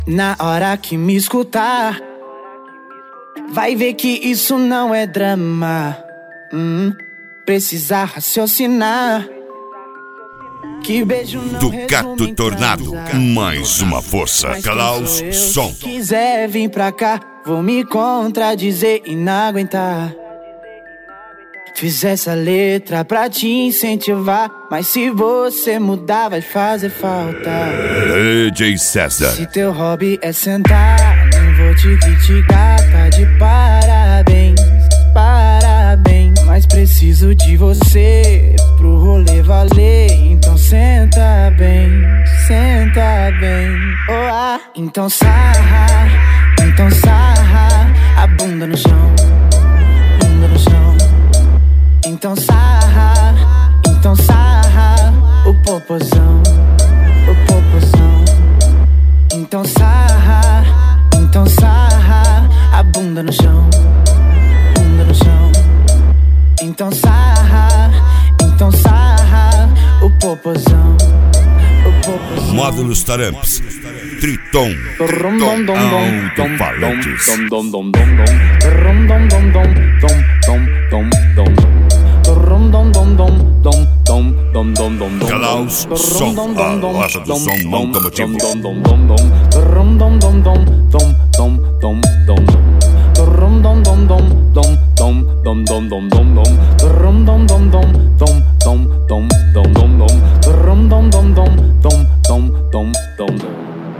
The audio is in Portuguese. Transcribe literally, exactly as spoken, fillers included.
Na hora que me escutar, vai ver que isso não é drama. hum, Precisa raciocinar. Que beijo não Ducato Tornado, mais uma força. Klaus Som. Se quiser vir pra cá, vou me contradizer e não aguentar. Fiz essa letra pra te incentivar, mas se você mudar vai fazer falta. D J César. Se teu hobby é sentar, não vou te criticar, tá de parabéns, parabéns. Mas preciso de você pro rolê valer, então senta bem, senta bem. Oh, ah, então sarra, então sarra a bunda no chão, bunda no chão. Então sarra, então sarra o popozão, o popozão. Então sarra, então sarra a bunda no chão, bunda no chão. Então sarra, então sarra o popozão, o popozão. Módulos Taramps, Triton, Triton Alto-Falantes. Klaus Som, a loja do som automotivo. Dom